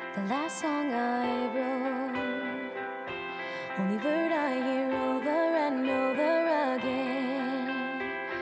the last song I wrote, only word I hear over and over again.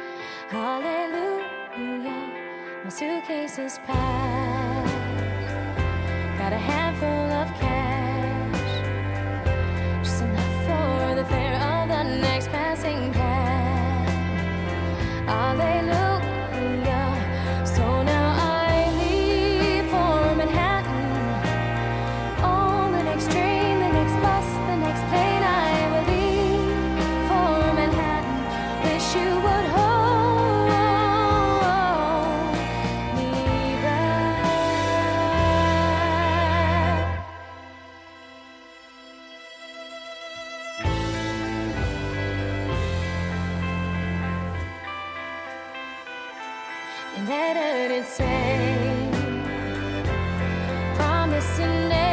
Hallelujah, my suitcase is packed, got a handful of cash, just enough for the fare of the next passing cab. Hallelujah. So now I leave for Manhattan. On the next train, the next bus, the next plane, I will leave for Manhattan. Wish you would hold me back. Your letter did say, promising